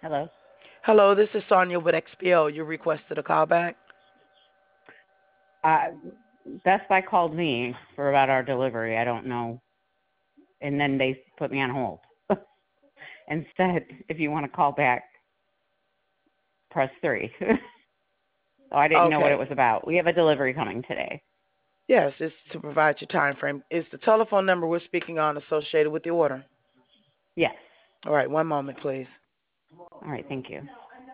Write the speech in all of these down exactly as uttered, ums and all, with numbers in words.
Hello. Hello, this is Sonia with X P O. You requested a call back? Uh, Best Buy called me for about our delivery. I don't know. And then they put me on hold and said, if you want to call back, press three. So I didn't know what it Okay. was about. We have a delivery coming today. Yes, it's to provide your time frame. Is the telephone number we're speaking on associated with the order? Yes. All right, one moment, please. All right. Thank you.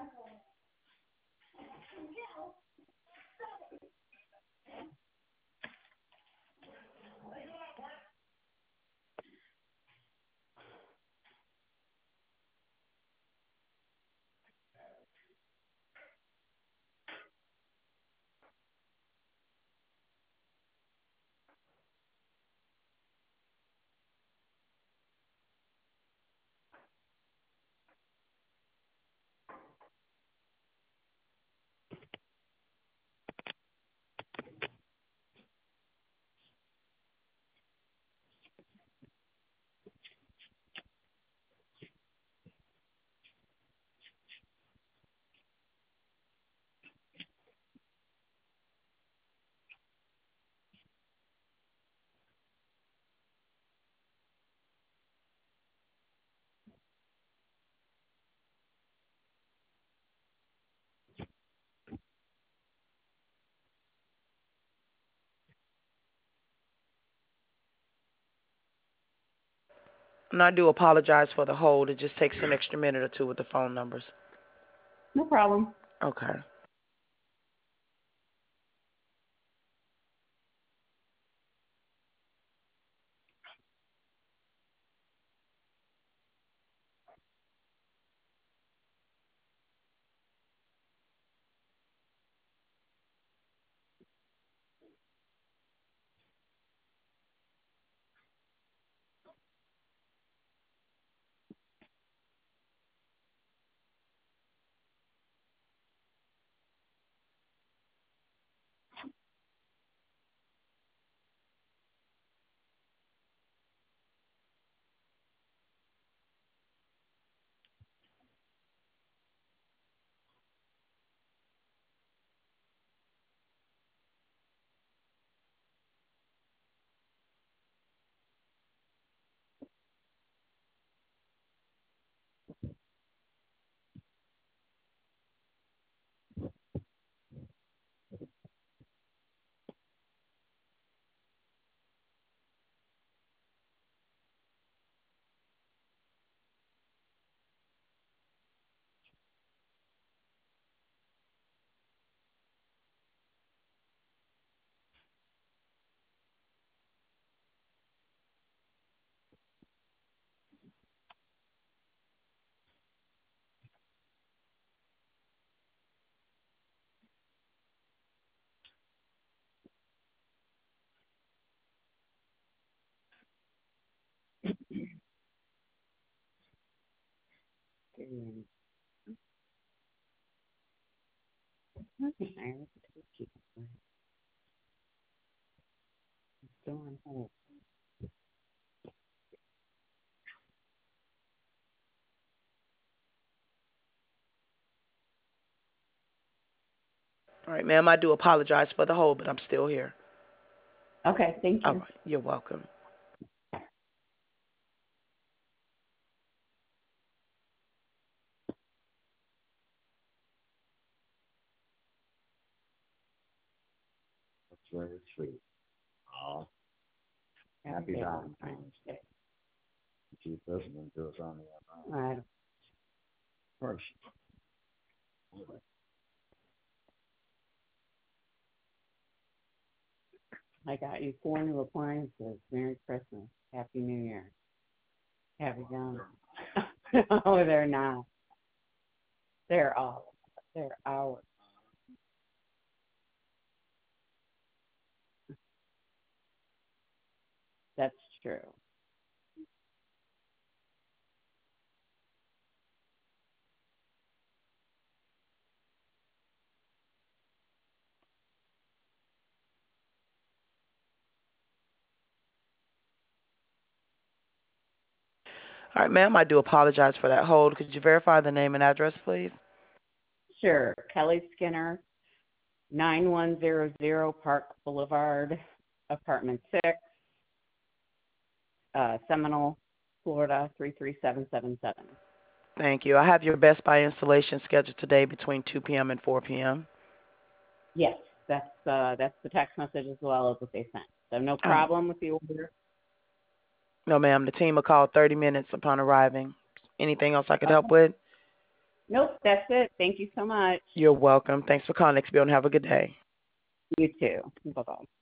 And I do apologize for the hold. It just takes an extra minute or two with the phone numbers. No problem. Okay. Still on hold. All right, ma'am, I do apologize for the hold, but I'm still here. Okay. Thank All you. right, you're welcome. That's very sweet. Oh, Happy Valentine's Day. keep listening to us on the other line. All right. First, I got you four new appliances. Merry Christmas. Happy New Year. Happy Valentine's. No, they're not. They're all. They're ours. That's true. All right, ma'am, I do apologize for that hold. Could you verify the name and address, please? Sure. Kelly Skinner, nine one zero zero Park Boulevard, apartment six, uh, Seminole, Florida, three three seven seven seven. Thank you. I have your Best Buy installation scheduled today between two p.m. and four p.m. Yes, that's uh, that's the text message as well as what they sent. So no problem with the order. No, ma'am. The team will call thirty minutes upon arriving. Anything else I could Okay. help with? Nope, that's it. Thank you so much. You're welcome. Thanks for calling X B O and have a good day. You too. Bye-bye.